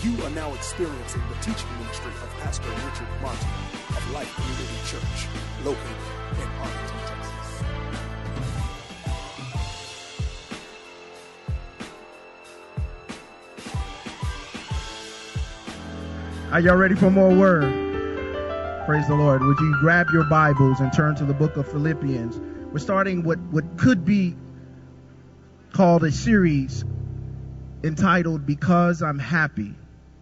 You are now experiencing the teaching ministry of Pastor Richard Martin of Life Community Church, located in Arlington, Texas. Are y'all ready for more word? Praise the Lord. Would you grab your Bibles and turn to the book of Philippians? We're starting what could be called a series entitled Because I'm Happy.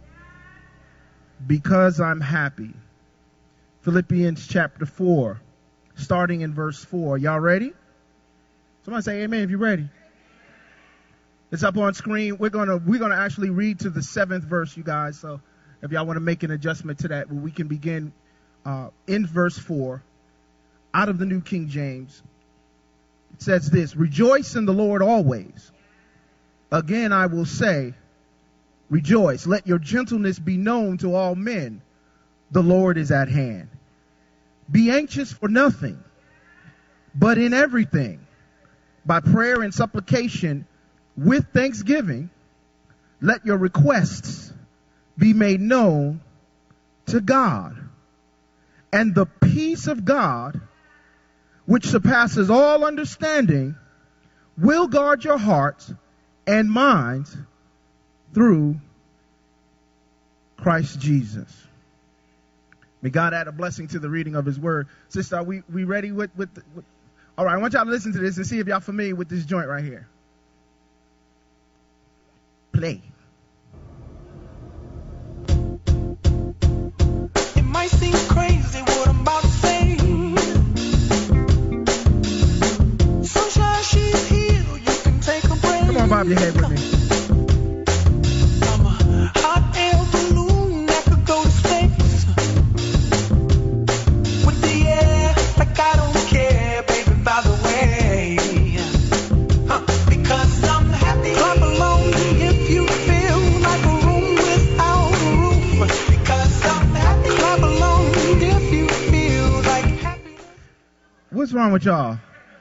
Because I'm happy. Philippians chapter 4, starting in verse 4. Y'all ready? Somebody say amen if you're ready. It's up on screen. We're gonna actually read to the 7th verse, you guys. So if y'all want to make an adjustment to that, we can begin in verse 4 out of the New King James. It says this: Rejoice in the Lord always. Again, I will say, rejoice. Let your gentleness be known to all men. The Lord is at hand. Be anxious for nothing, but in everything, by prayer and supplication, with thanksgiving, let your requests be made known to God. And the peace of God, which surpasses all understanding, will guard your hearts and minds through Christ Jesus. May God add a blessing to the reading of his word. Sister, are we ready with all right, I want y'all to listen to this and see if y'all familiar with this joint right here. Play. It might seem crazy what I'm about to say. Sunshine, she's here. You can take a break. Come on, bob your head with me. I'm a hot air balloon that could go to space. With the air, like I don't care, baby, by the way. Because I'm happy. Clap along if you feel like a room without a roof. Because I'm happy. Clap along if you feel like happy. What's wrong with y'all?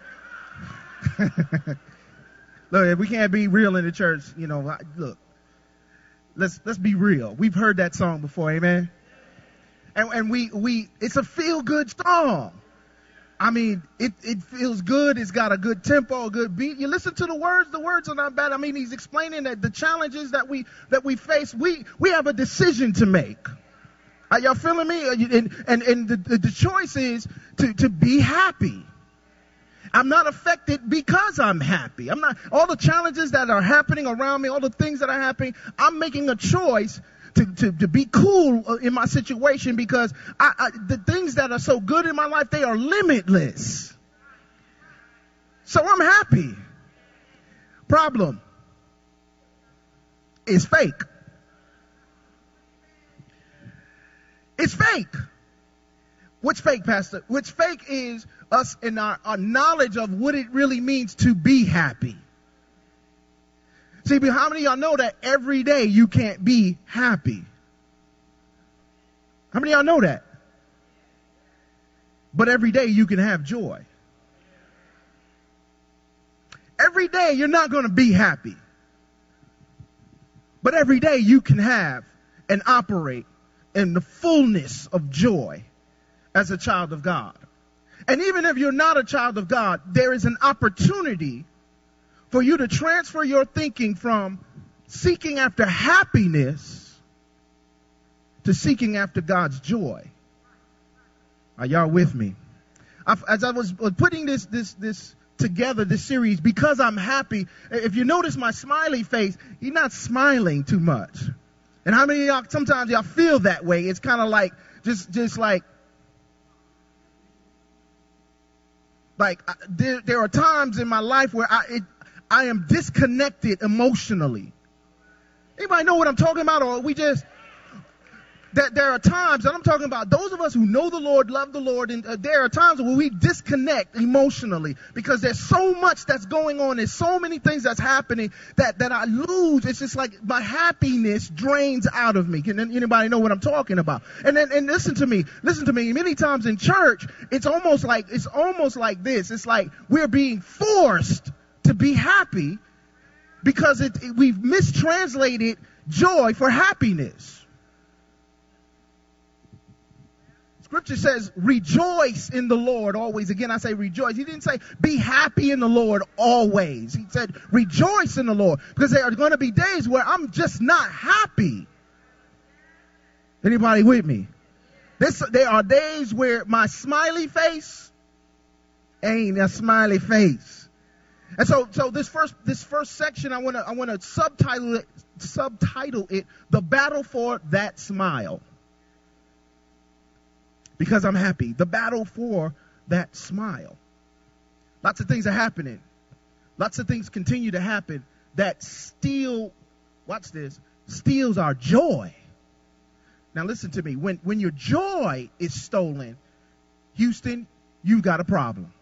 Look, if we can't be real in the church, look, let's be real. We've heard that song before, amen? And we it's a feel-good song. I mean, it feels good. It's got a good tempo, a good beat. You listen to the words are not bad. I mean, he's explaining that the challenges that we face, we have a decision to make. Are y'all feeling me? And the choice is to be happy. I'm not affected because I'm happy. I'm not, all the challenges that are happening around me, all the things that are happening, I'm making a choice to be cool in my situation because the things that are so good in my life, they are limitless. So I'm happy. Problem is fake. It's fake. What's fake, Pastor? What's fake is us in our knowledge of what it really means to be happy. See, but how many of y'all know that every day you can't be happy? How many of y'all know that? But every day you can have joy. Every day you're not going to be happy. But every day you can have and operate in the fullness of joy as a child of God. And even if you're not a child of God, there is an opportunity for you to transfer your thinking from seeking after happiness to seeking after God's joy. Are y'all with me? As I was putting this together, this series, because I'm happy, if you notice my smiley face, you're not smiling too much. And how many of y'all, sometimes y'all feel that way? It's kind of like, just like there are times in my life where I am disconnected emotionally. Anybody know what I'm talking about? Or that there are times, and I'm talking about those of us who know the Lord, love the Lord, and there are times where we disconnect emotionally because there's so much that's going on. There's so many things that's happening that I lose. It's just like my happiness drains out of me. Can anybody know what I'm talking about? And listen to me. Many times in church, it's almost like this. It's like we're being forced to be happy because we've mistranslated joy for happiness. Scripture says, rejoice in the Lord always. Again, I say rejoice. He didn't say be happy in the Lord always. He said rejoice in the Lord, because there are going to be days where I'm just not happy. Anybody with me? There are days where my smiley face ain't a smiley face. And so this first section, I want to subtitle it The Battle for That Smile. Because I'm happy. The battle for that smile. Lots of things are happening. Lots of things continue to happen that steals our joy. Now listen to me. When your joy is stolen, Houston, you've got a problem.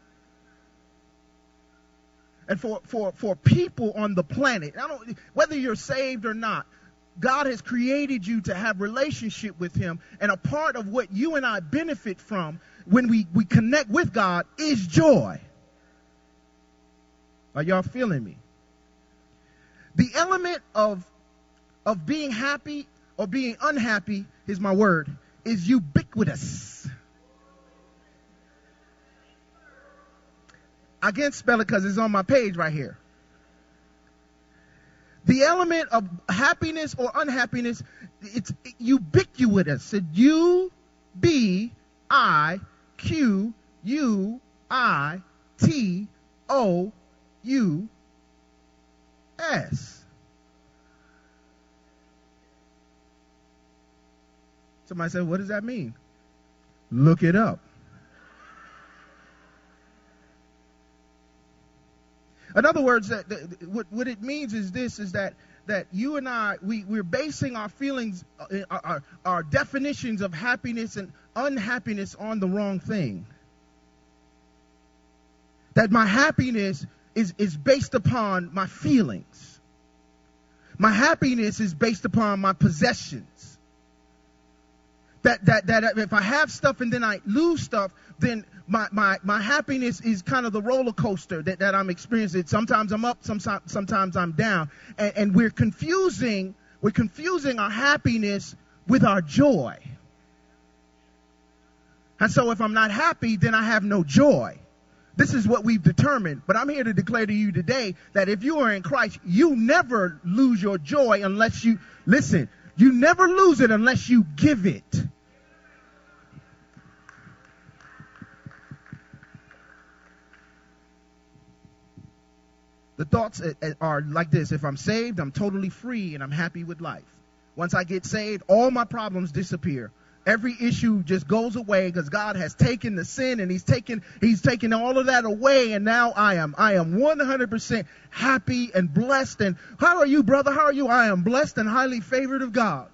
And for people on the planet, whether you're saved or not, God has created you to have relationship with him, and a part of what you and I benefit from when we connect with God is joy. Are y'all feeling me? The element of being happy or being unhappy, is my word, is ubiquitous. I can't spell it because it's on my page right here. The element of happiness or unhappiness, it's ubiquitous. It's ubiquitous. Somebody said, what does that mean? Look it up. In other words, what it means is this, is that you and I, we're basing our feelings, our definitions of happiness and unhappiness on the wrong thing. That my happiness is based upon my feelings. My happiness is based upon my possessions. That if I have stuff and then I lose stuff, then my happiness is kind of the roller coaster that I'm experiencing. Sometimes I'm up, sometimes I'm down. And we're confusing our happiness with our joy. And so if I'm not happy, then I have no joy. This is what we've determined. But I'm here to declare to you today that if you are in Christ, you never lose your joy unless you never lose it unless you give it. The thoughts are like this. If I'm saved, I'm totally free and I'm happy with life. Once I get saved, all my problems disappear. Every issue just goes away because God has taken the sin and he's taken all of that away. And now I am 100% happy and blessed. And how are you, brother? How are you? I am blessed and highly favored of God.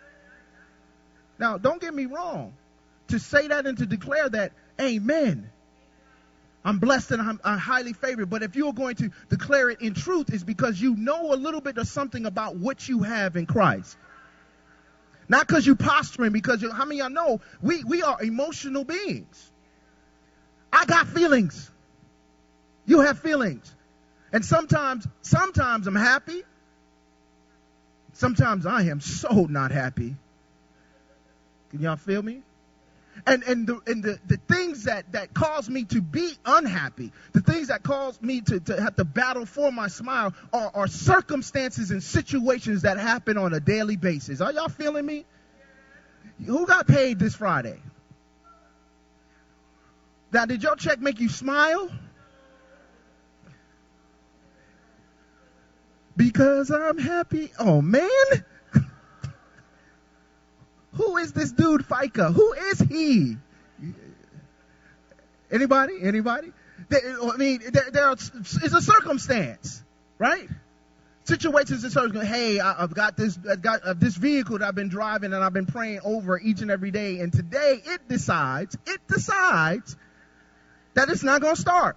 Now, don't get me wrong. To say that and to declare that, amen. I'm blessed and I'm highly favored. But if you're going to declare it in truth, it's because you know a little bit of something about what you have in Christ. Not because you're posturing, because how many of y'all know we are emotional beings. I got feelings. You have feelings. And sometimes I'm happy. Sometimes I am so not happy. Can y'all feel me? And the things that cause me to be unhappy, the things that cause me to have to battle for my smile are circumstances and situations that happen on a daily basis. Are y'all feeling me? Who got paid this Friday? Now, did your check make you smile? Because I'm happy. Oh, man. Who is this dude, FICA? Who is he? Anybody? It's a circumstance, right? Situations and circumstances. Hey, I've got this vehicle that I've been driving and I've been praying over each and every day. And today it decides that it's not going to start.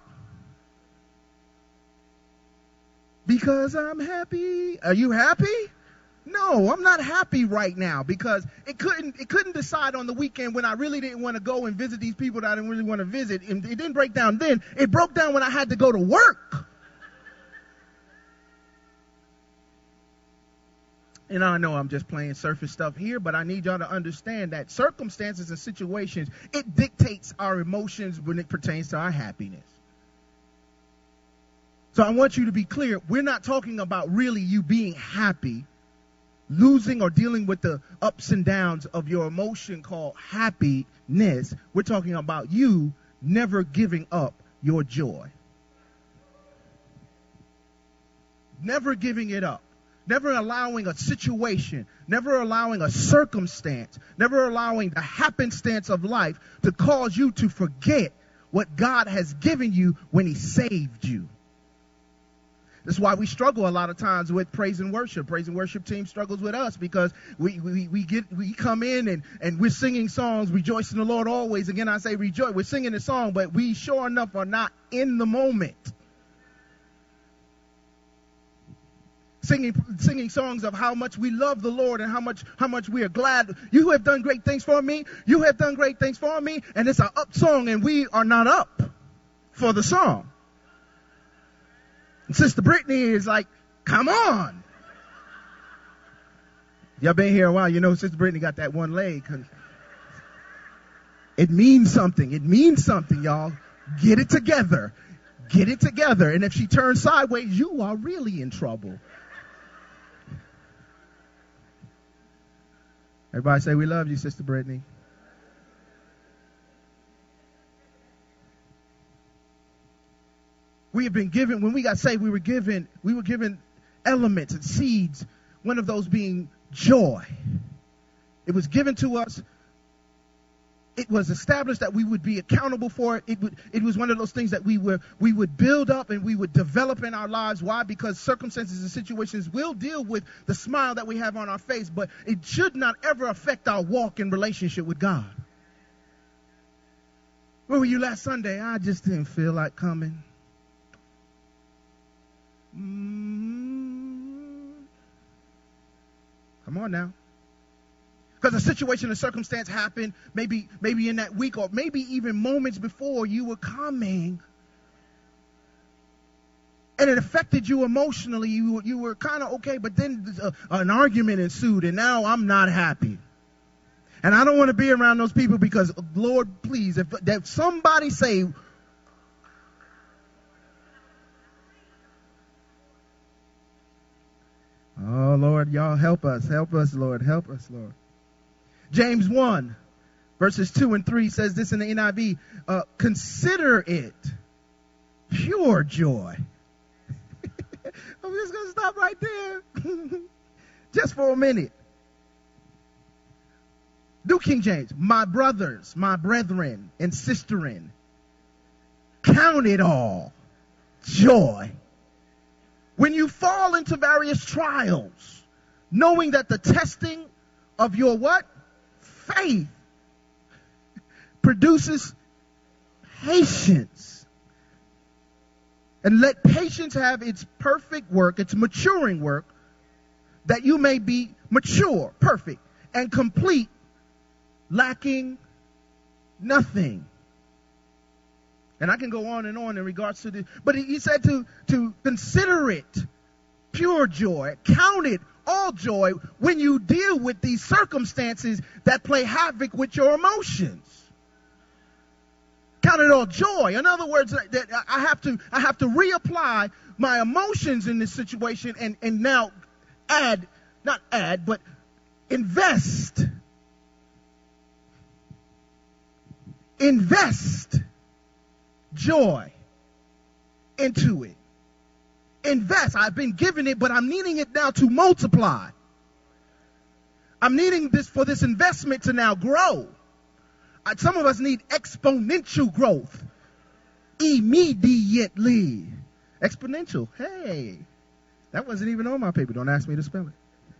Because I'm happy. Are you happy? No, I'm not happy right now because it couldn't decide on the weekend when I really didn't want to go and visit these people that I didn't really want to visit. And it didn't break down then. It broke down when I had to go to work. And I know I'm just playing surface stuff here, but I need y'all to understand that circumstances and situations, it dictates our emotions when it pertains to our happiness. So I want you to be clear. We're not talking about really you being happy, losing or dealing with the ups and downs of your emotion called happiness. We're talking about you never giving up your joy. Never giving it up. Never allowing a situation, never allowing a circumstance, never allowing the happenstance of life to cause you to forget what God has given you when he saved you. That's why we struggle a lot of times with praise and worship. Praise and worship team struggles with us because we come in and we're singing songs, rejoice in the Lord always. Again, I say rejoice. We're singing the song, but we sure enough are not in the moment. Singing songs of how much we love the Lord and how much we are glad. You have done great things for me. You have done great things for me. And it's an up song and we are not up for the song. And Sister Brittany is like, come on. Y'all been here a while. You know Sister Brittany got that one leg. It means something. It means something, y'all. Get it together. Get it together. And if she turns sideways, you are really in trouble. Everybody say we love you, Sister Brittany. We have been given, when we got saved, we were given elements and seeds, one of those being joy. It was given to us. It was established that we would be accountable for it. It was one of those things that we would build up and we would develop in our lives. Why? Because circumstances and situations will deal with the smile that we have on our face, but it should not ever affect our walk in relationship with God. Where were you last Sunday? I just didn't feel like coming. Come on now. Because a situation or circumstance happened maybe in that week or maybe even moments before you were coming. And it affected you emotionally. You were kind of okay, but then an argument ensued and now I'm not happy. And I don't want to be around those people because, Lord, please, if somebody say, oh, Lord, y'all help us, Lord, help us, Lord. James 1, verses 2 and 3 says this in the NIV, consider it pure joy. I'm just going to stop right there. Just for a minute. New King James, my brothers, my brethren, and sisterin, count it all joy when you fall into various trials, knowing that the testing of your what? Faith produces patience. And let patience have its perfect work, its maturing work, that you may be mature, perfect, and complete, lacking nothing. And I can go on in regards to this. But he said to consider it pure joy, count it all joy when you deal with these circumstances that play havoc with your emotions. Count it all joy. In other words, that I have to reapply my emotions in this situation and now invest joy into it. Invest. I've been given it, but I'm needing it now to multiply. I'm needing this investment to now grow. Some of us need exponential growth. Immediately. Exponential. Hey, that wasn't even on my paper. Don't ask me to spell it.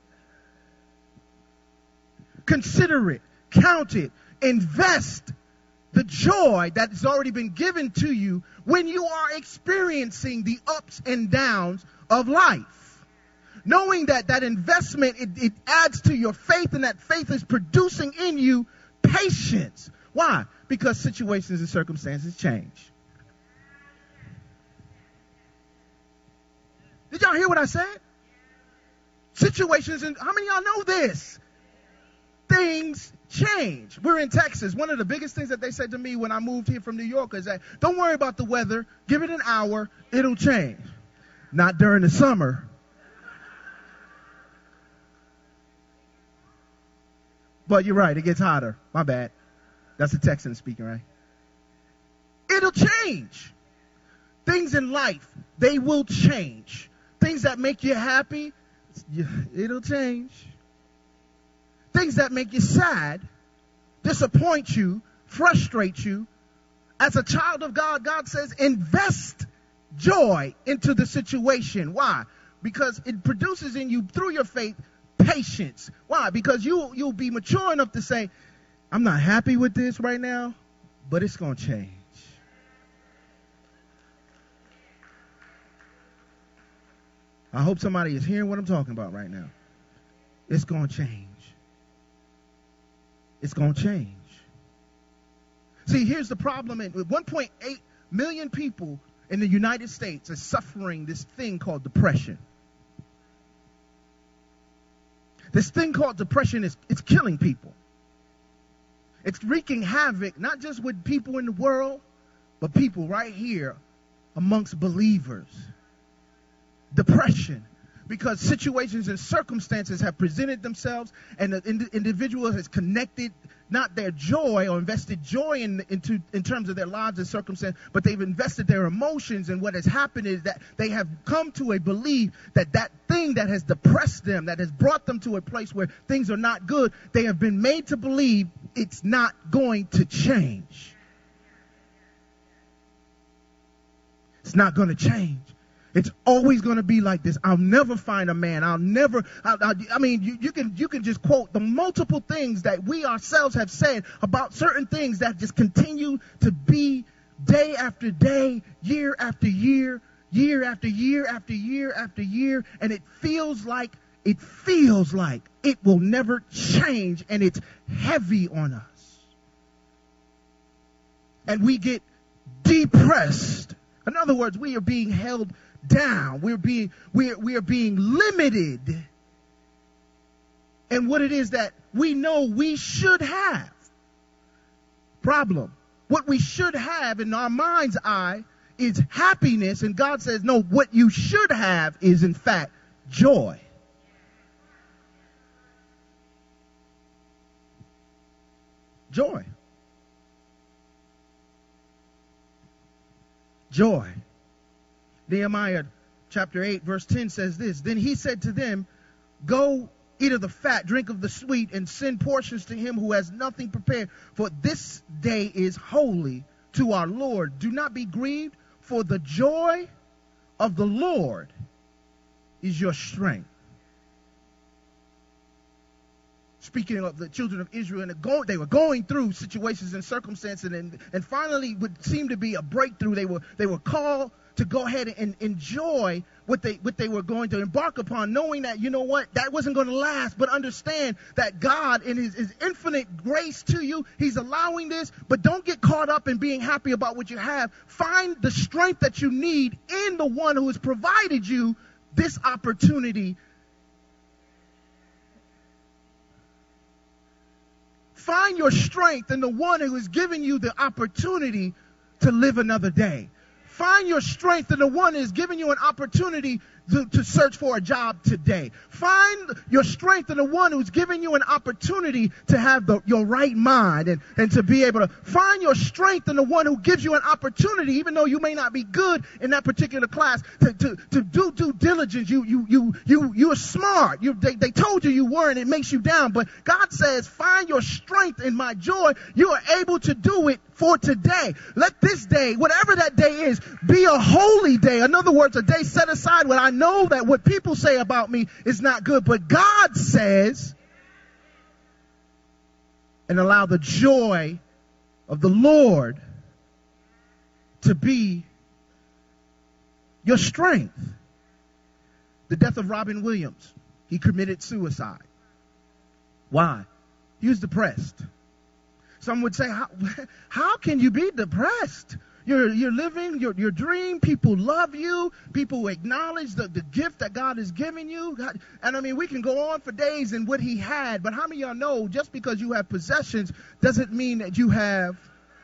Consider it. Count it. Invest the joy that has already been given to you when you are experiencing the ups and downs of life. Knowing that investment, it adds to your faith, and that faith is producing in you patience. Why? Because situations and circumstances change. Did y'all hear what I said? Situations, and how many of y'all know this? Things change. We're in Texas. One of the biggest things that they said to me when I moved here from New York is that don't worry about the weather. Give it an hour. It'll change. Not during the summer. But you're right. It gets hotter. My bad. That's a Texan speaking, right? It'll change. Things in life, they will change. Things that make you happy, it'll change. Things that make you sad, disappoint you, frustrate you. As a child of God, God says invest joy into the situation. Why? Because it produces in you, through your faith, patience. Why? Because you'll be mature enough to say, I'm not happy with this right now, but it's going to change. I hope somebody is hearing what I'm talking about right now. It's going to change. It's going to change. See, here's the problem. 1.8 million people in the United States are suffering this thing called depression. This thing called depression it's killing people. It's wreaking havoc, not just with people in the world, but people right here amongst believers. Depression. Because situations and circumstances have presented themselves, and the individual has connected not their joy or invested joy in terms of their lives and circumstance, but they've invested their emotions. And what has happened is that they have come to a belief that that thing that has depressed them, that has brought them to a place where things are not good, they have been made to believe it's not going to change. It's not going to change. It's always going to be like this. I'll never find a man. I mean, you can just quote the multiple things that we ourselves have said about certain things that just continue to be day after day, year after year, year after year after year after year. And it feels like it will never change, and it's heavy on us. And we get depressed. In other words, we are being held down. We are being limited in what it is that we know we should have. Problem. What we should have in our mind's eye is happiness, and God says, no, what you should have is in fact joy. Joy. Joy. Nehemiah chapter 8 verse 10 says this. Then he said to them, go eat of the fat, drink of the sweet, and send portions to him who has nothing prepared. For this day is holy to our Lord. Do not be grieved, for the joy of the Lord is your strength. Speaking of the children of Israel, and they were going through situations and circumstances, and finally would seem to be a breakthrough. They were called to go ahead and enjoy what they were going to embark upon, knowing that, you know what, that wasn't going to last. But understand that God, in his infinite grace to you, he's allowing this. But don't get caught up in being happy about what you have. Find the strength that you need in the one who has provided you this opportunity. Find your strength in the one who has given you the opportunity to live another day. Find your strength in the one who has given you an opportunity to search for a job today. Find your strength in the one who's given you an opportunity to have your right mind and to be able to find your strength in the one who gives you an opportunity, even though you may not be good in that particular class, to do due diligence. You're smart. They told you weren't. It makes you down. But God says, find your strength in my joy. You are able to do it for today. Let this day, whatever that day is, be a holy day. In other words, a day set aside when I know that what people say about me is not good, but God says, and allow the joy of the Lord to be your strength. The death of Robin Williams, he committed suicide. Why? He was depressed. Some would say, how can you be depressed? You're living your dream. People love you. People acknowledge the gift that God is giving you. And I mean, we can go on for days in what he had, but how many of y'all know just because you have possessions doesn't mean that you have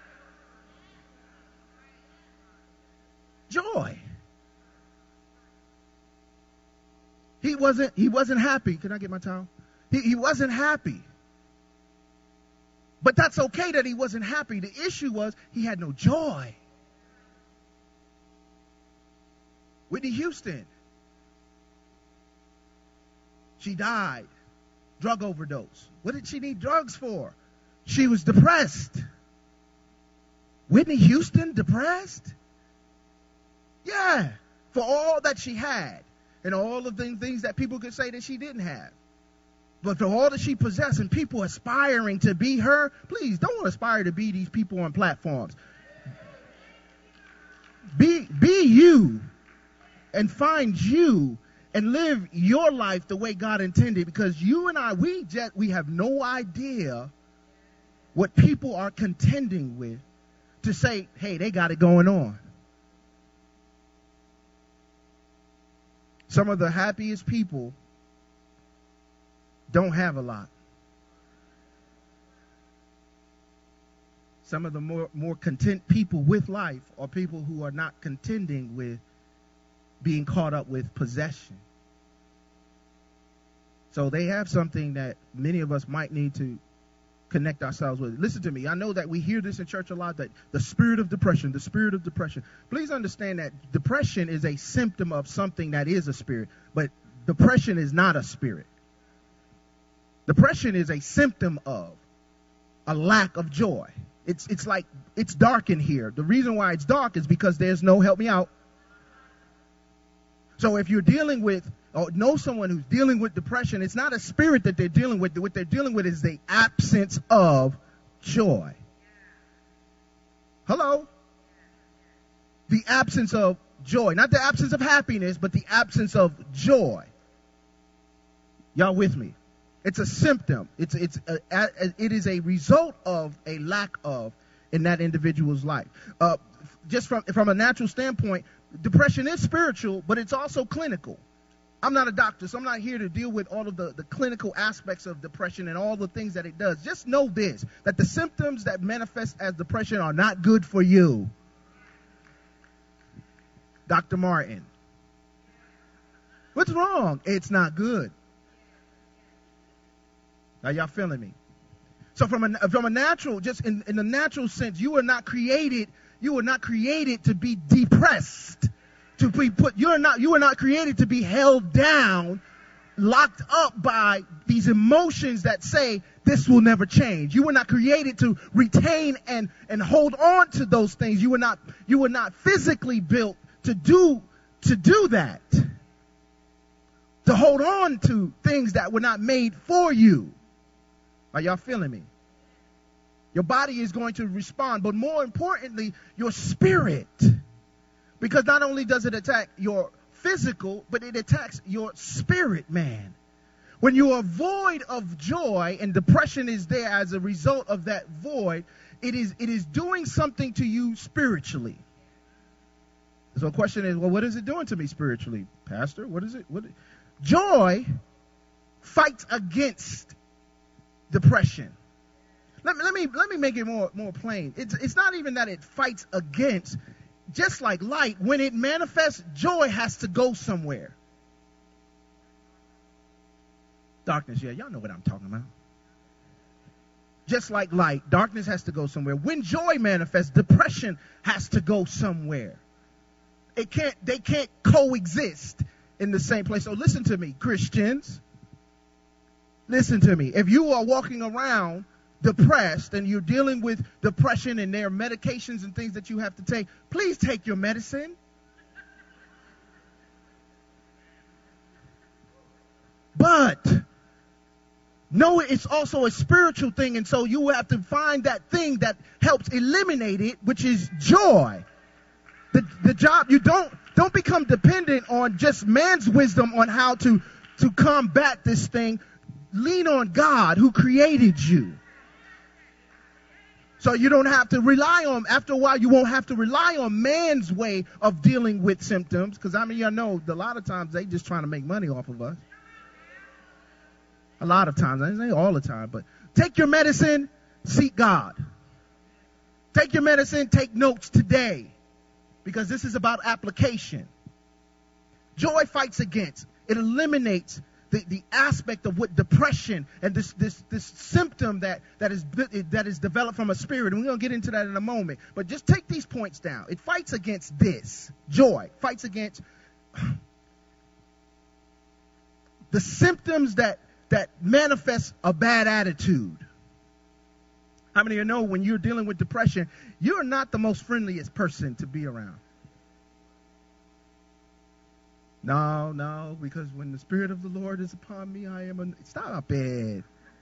joy? He wasn't happy. Can I get my towel? He wasn't happy. But that's okay that he wasn't happy. The issue was he had no joy. Whitney Houston. She died. Drug overdose. What did she need drugs for? She was depressed. Whitney Houston depressed? Yeah. For all that she had. And all of the things that people could say that she didn't have. But for all that she possessed and people aspiring to be her, please don't aspire to be these people on platforms. Be you and find you and live your life the way God intended, because you and I, we have no idea what people are contending with to say, hey, they got it going on. Some of the happiest people don't have a lot. Some of the more content people with life are people who are not contending with being caught up with possession. So they have something that many of us might need to connect ourselves with. Listen to me. I know that we hear this in church a lot, that the spirit of depression. Please understand that depression is a symptom of something that is a spirit, but depression is not a spirit. Depression is a symptom of a lack of joy. It's like it's dark in here. The reason why it's dark is because there's no, help me out. So if you're dealing with or know someone who's dealing with depression, it's not a spirit that they're dealing with. What they're dealing with is the absence of joy. Hello? The absence of joy. Not the absence of happiness, but the absence of joy. Y'all with me? It's a symptom. It is a result of a lack of in that individual's life. Just from a natural standpoint, depression is spiritual, but it's also clinical. I'm not a doctor, so I'm not here to deal with all of the clinical aspects of depression and all the things that it does. Just know this, that the symptoms that manifest as depression are not good for you. Dr. Martin. What's wrong? It's not good. Are y'all feeling me? So from a natural, just in the natural sense, you were not created to be depressed, to be put. You were not created to be held down, locked up by these emotions that say this will never change. You were not created to retain and hold on to those things. You were not physically built to do that. To hold on to things that were not made for you. Are y'all feeling me? Your body is going to respond, but more importantly, your spirit. Because not only does it attack your physical, but it attacks your spirit, man. When you are void of joy and depression is there as a result of that void, it is doing something to you spiritually. So the question is, well, what is it doing to me spiritually, Pastor? What is it? Joy fights against depression. Let me make it more plain. It's not even that it fights against. Just like light, when it manifests, joy has to go somewhere. Darkness, yeah, y'all know what I'm talking about. Just like light, darkness has to go somewhere. When joy manifests, depression has to go somewhere. They can't coexist in the same place. So listen to me, Christians. Listen to me. If you are walking around depressed and you're dealing with depression and there are medications and things that you have to take, please take your medicine. But know it's also a spiritual thing, and so you have to find that thing that helps eliminate it, which is joy. The job, you don't become dependent on just man's wisdom on how to combat this thing. Lean on God who created you. So you don't have to rely on, after a while, you won't have to rely on man's way of dealing with symptoms. Because, I mean, y'all know a lot of times they just trying to make money off of us. A lot of times. I didn't say all the time, but take your medicine, seek God. Take your medicine, take notes today. Because this is about application. Joy fights against. It eliminates the aspect of what depression and this symptom that is developed from a spirit. And we're going to get into that in a moment. But just take these points down. It fights against this. Joy fights against the symptoms that manifest a bad attitude. How many of you know when you're dealing with depression, you're not the most friendliest person to be around? No, because when the Spirit of the Lord is upon me, I am stop it.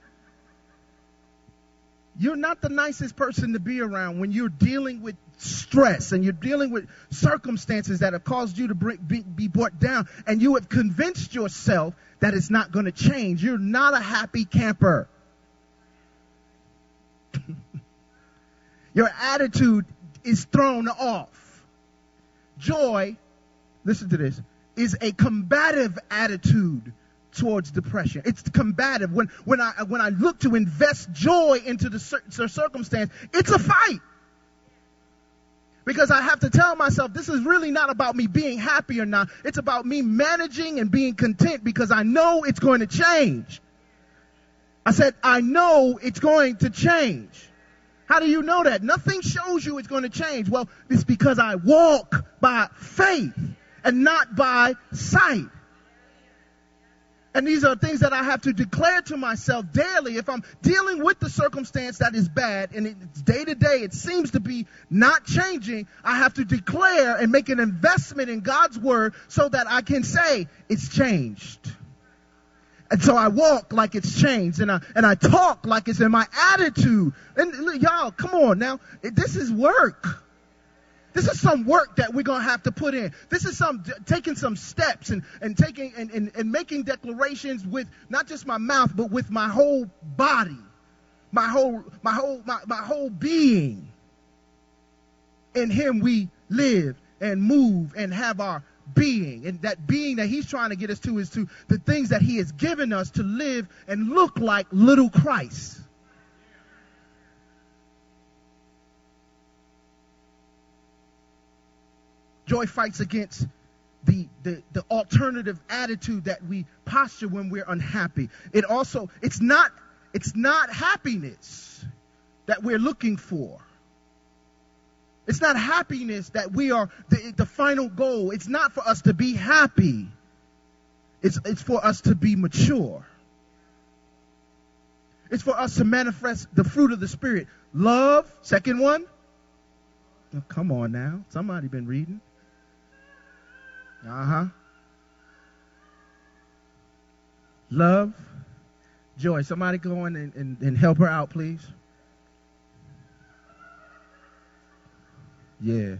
You're not the nicest person to be around when you're dealing with stress and you're dealing with circumstances that have caused you to be brought down, and you have convinced yourself that it's not going to change. You're not a happy camper. Your attitude is thrown off. Joy, listen to this, is a combative attitude towards depression. It's combative. When I look to invest joy into the circumstance, it's a fight. Because I have to tell myself, this is really not about me being happy or not. It's about me managing and being content, because I know it's going to change. I said, I know it's going to change. How do you know that? Nothing shows you it's going to change. Well, it's because I walk by faith and not by sight. And these are things that I have to declare to myself daily. If I'm dealing with the circumstance that is bad and it's day to day, it seems to be not changing, I have to declare and make an investment in God's word so that I can say it's changed. And so I walk like it's changed, and I talk like it's in my attitude. And y'all, come on now. This is work. This is some work that we're going to have to put in. This is taking some steps and taking and making declarations with not just my mouth, but with my whole body, my whole being. In him we live and move and have our being. And that being that he's trying to get us to is to the things that he has given us to live and look like little Christ. Joy fights against the alternative attitude that we posture when we're unhappy. It's not happiness that we're looking for. It's not happiness that we are the final goal. It's not for us to be happy. It's for us to be mature. It's for us to manifest the fruit of the Spirit. Love, second one. Oh, come on now. Somebody been reading. Love, joy. Somebody go in and help her out, please. Yeah.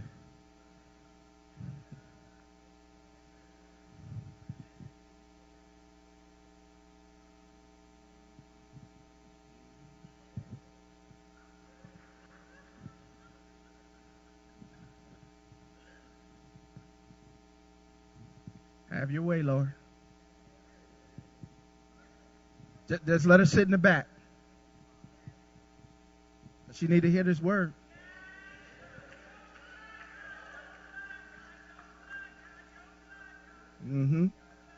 Have your way, Lord. Just let her sit in the back. She need to hear this word. Mm-hmm.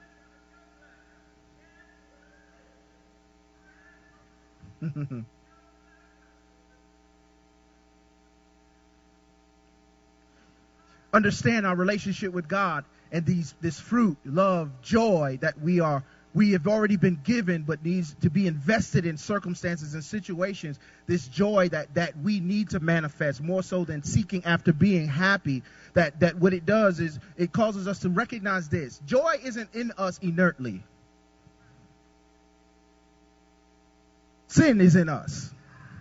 Understand our relationship with God and this fruit, love, joy that we have already been given, but needs to be invested in circumstances and situations. This joy that we need to manifest more so than seeking after being happy. That what it does is it causes us to recognize this. Joy isn't in us inertly. Sin is in us.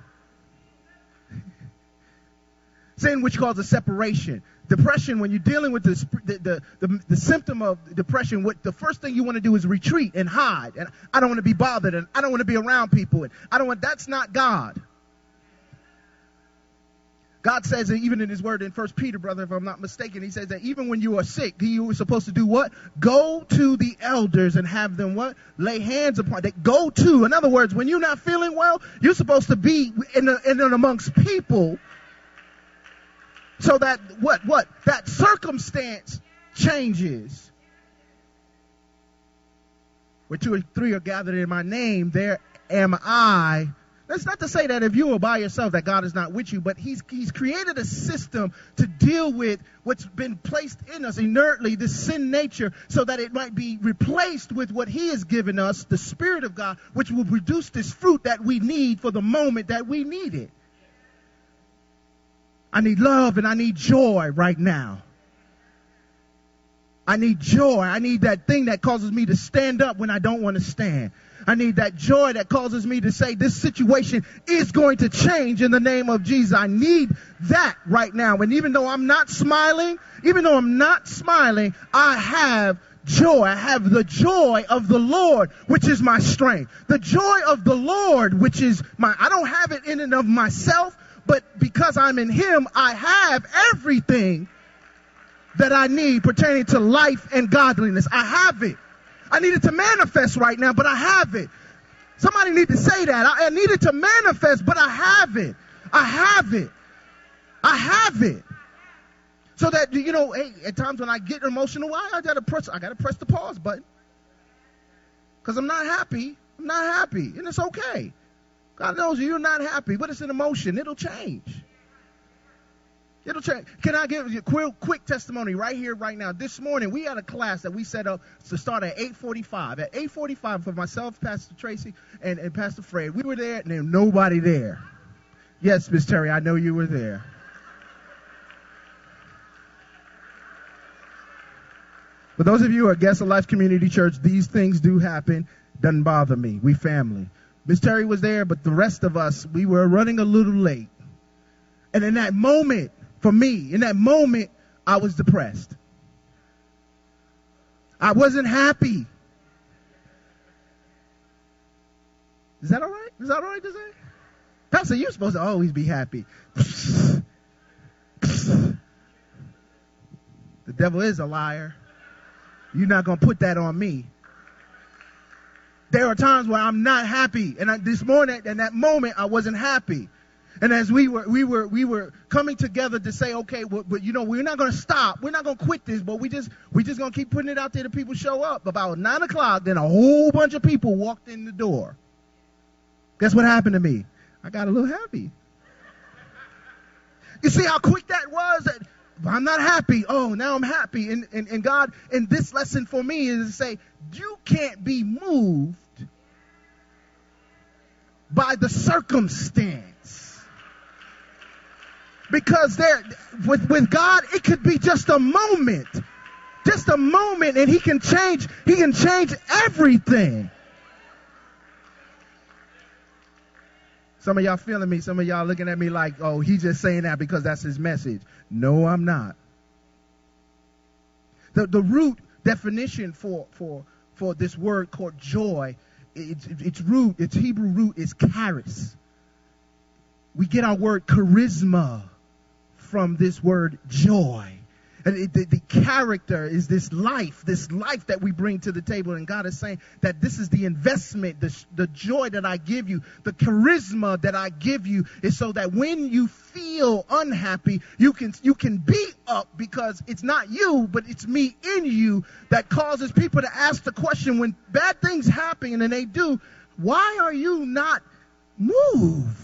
Sin, which causes separation. Depression, when you're dealing with the symptom of depression, what the first thing you want to do is retreat and hide. And I don't want to be bothered, and I don't want to be around people. And that's not God. God says that even in his word in 1 Peter, brother, if I'm not mistaken, he says that even when you are sick, you were supposed to do what? Go to the elders and have them what? Lay hands upon. They go to. In other words, when you're not feeling well, you're supposed to be in amongst people so that what? That circumstance changes. Where 2 or 3 are gathered in my name, there am I. That's not to say that if you are by yourself that God is not with you, but he's created a system to deal with what's been placed in us inertly, this sin nature, so that it might be replaced with what he has given us, the Spirit of God, which will produce this fruit that we need for the moment that we need it. I need love and I need joy right now. I need joy. I need that thing that causes me to stand up when I don't want to stand. I need that joy that causes me to say this situation is going to change in the name of Jesus. I need that right now. And even though I'm not smiling, I have joy. I have the joy of the Lord, which is my strength. The joy of the Lord, which is I don't have it in and of myself, but because I'm in him, I have everything that I need pertaining to life and godliness. I have it. I need it to manifest right now, but I have it. Somebody need to say that. I need it to manifest, but I have it. I have it. I have it. So that, hey, at times when I get emotional, I gotta press the pause button. Because I'm not happy. I'm not happy. And it's okay. God knows you're not happy, but it's an emotion. It'll change. It'll change. Can I give you a quick testimony right here, right now? This morning, we had a class that we set up to start at 8:45. At 8:45 for myself, Pastor Tracy, and Pastor Fred. We were there, and there was nobody there. Yes, Miss Terry, I know you were there. For those of you who are guests of Life Community Church, these things do happen. Doesn't bother me. We family. Miss Terry was there, but the rest of us, we were running a little late. And in that moment, for me, I was depressed. I wasn't happy. Is that all right? Is that all right to say? Pastor, you're supposed to always be happy. The devil is a liar. You're not going to put that on me. There are times where I'm not happy. And this morning, in that moment, I wasn't happy. And as we were coming together to say, okay, but we're not going to stop. We're not going to quit this, but we just going to keep putting it out there to people show up. About 9 o'clock, then a whole bunch of people walked in the door. Guess what happened to me? I got a little happy. You see how quick that was? I'm not happy. Oh, now I'm happy. And God, in this lesson for me is to say, you can't be moved by the circumstance. Because with God, it could be just a moment, and he can change everything. Some of y'all feeling me. Some of y'all looking at me like, oh, he's just saying that because that's his message. No, I'm not. The root definition for this word called joy, its Hebrew root is charis. We get our word charisma from this word joy. And the character is this life that we bring to the table. And God is saying that this is the investment, the joy that I give you, the charisma that I give you is so that when you feel unhappy, you can be up because it's not you, but it's me in you that causes people to ask the question when bad things happen, and they do, why are you not moved?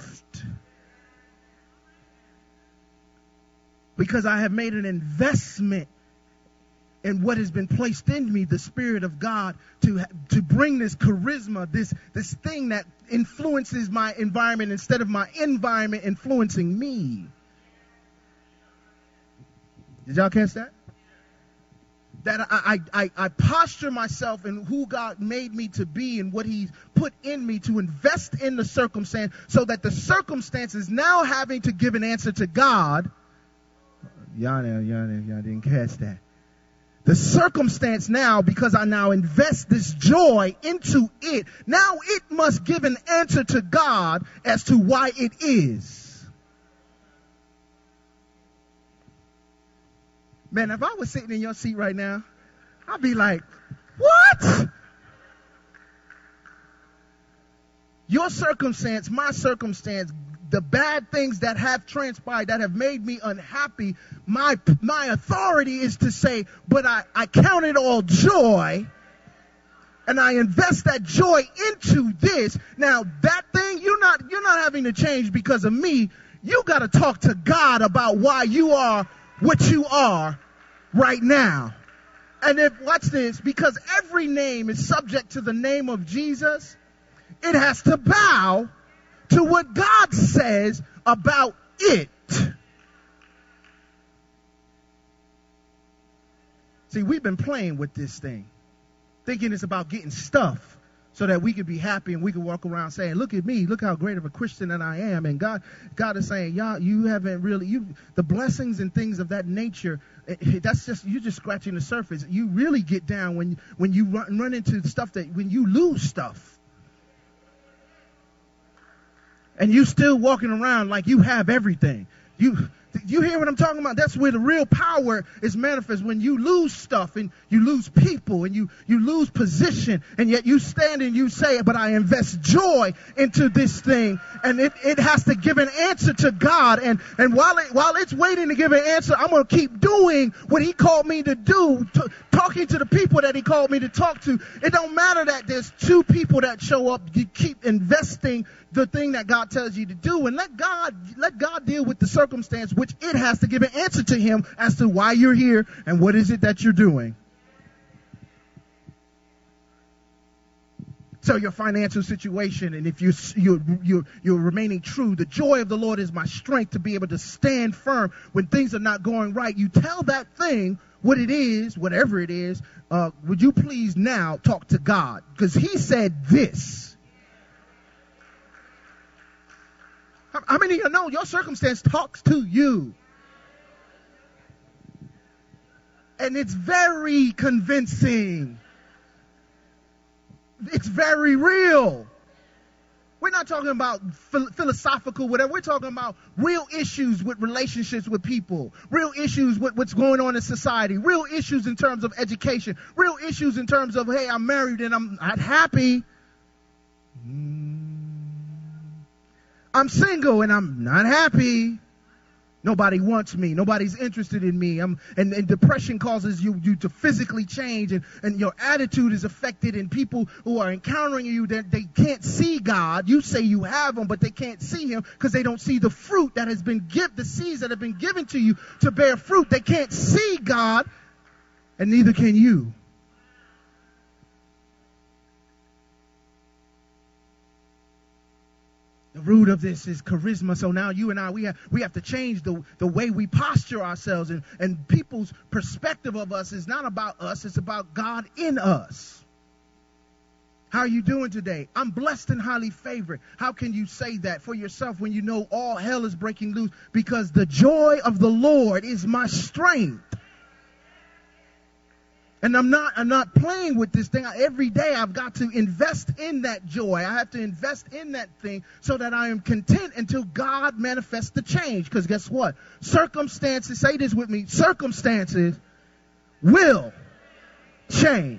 Because I have made an investment in what has been placed in me, the Spirit of God, to bring this charisma, this thing that influences my environment instead of my environment influencing me. Did y'all catch that? That I posture myself in who God made me to be and what he's put in me to invest in the circumstance so that the circumstance is now having to give an answer to God. Y'all didn't catch that. The circumstance now, because I now invest this joy into it, now it must give an answer to God as to why it is. Man, if I was sitting in your seat right now, I'd be like, what? Your circumstance, my circumstance, the bad things that have transpired, that have made me unhappy, my authority is to say, but I count it all joy, and I invest that joy into this. Now, that thing, you're not having to change because of me. You got to talk to God about why you are what you are right now. And if, watch this, because every name is subject to the name of Jesus, it has to bow to what God says about it. See, we've been playing with this thing, thinking it's about getting stuff so that we can be happy and we can walk around saying, look at me, look how great of a Christian that I am. And God is saying, y'all, you haven't really, the blessings and things of that nature, that's just, you're just scratching the surface. You really get down when you run into stuff when you lose stuff. And you still walking around like you have everything. You hear what I'm talking about? That's where the real power is manifest, when you lose stuff and you lose people and you lose position, and yet you stand and you say, but I invest joy into this thing, and it has to give an answer to God. And while it's waiting to give an answer, I'm going to keep doing what he called me to do, talking to the people that he called me to talk to. It don't matter that there's two people that show up. You keep investing the thing that God tells you to do, and let God deal with the circumstance, which it has to give an answer to him as to why you're here and what is it that you're doing. So your financial situation, and if you're remaining true, the joy of the Lord is my strength to be able to stand firm when things are not going right. You tell that thing what it is, whatever it is. Would you please now talk to God? Because he said this. How many of you know your circumstance talks to you? And it's very convincing. It's very real. We're not talking about philosophical whatever. We're talking about real issues with relationships with people, real issues with what's going on in society, real issues in terms of education, real issues in terms of, hey, I'm married and I'm not happy. I'm single and I'm not happy. Nobody wants me. Nobody's interested in me. And depression causes you to physically change, and your attitude is affected, and people who are encountering you, they can't see God. You say you have him, but they can't see him because they don't see the fruit that has been the seeds that have been given to you to bear fruit. They can't see God, and neither can you. The root of this is charisma. So now you and I, we have to change the way we posture ourselves. And people's perspective of us is not about us. It's about God in us. How are you doing today? I'm blessed and highly favored. How can you say that for yourself when you know all hell is breaking loose? Because the joy of the Lord is my strength. And I'm not playing with this thing. Every day I've got to invest in that joy. I have to invest in that thing so that I am content until God manifests the change. Because guess what? Circumstances, say this with me, circumstances will change.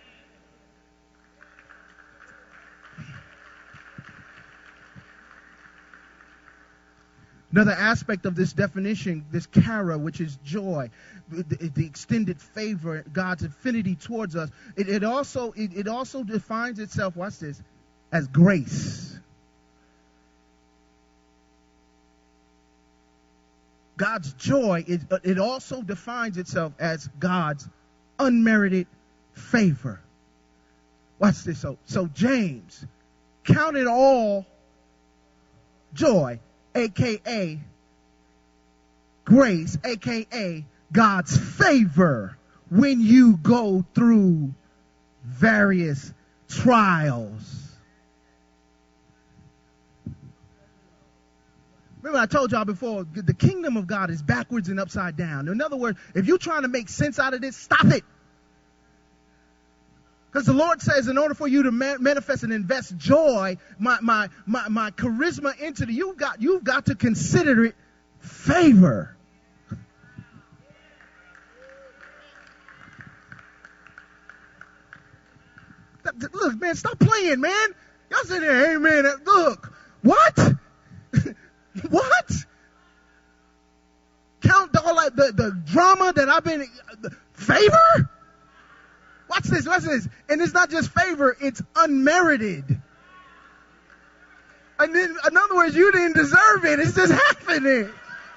Another aspect of this definition, this chara, which is joy, the extended favor, God's affinity towards us, it also defines itself, watch this, as grace. God's joy, it also defines itself as God's unmerited favor. Watch this. So James, count it all joy, a.k.a. grace, a.k.a. God's favor when you go through various trials. Remember I told y'all before, the kingdom of God is backwards and upside down. In other words, if you're trying to make sense out of this, stop it. Because the Lord says in order for you to manifest and invest joy, my charisma into you've got to consider it favor. look, man, stop playing, man. Y'all sitting there, amen. Look, what? What? Count all like the drama that I've been, favor? Watch this. And it's not just favor, it's unmerited. And then, in other words, you didn't deserve it. It's just happening.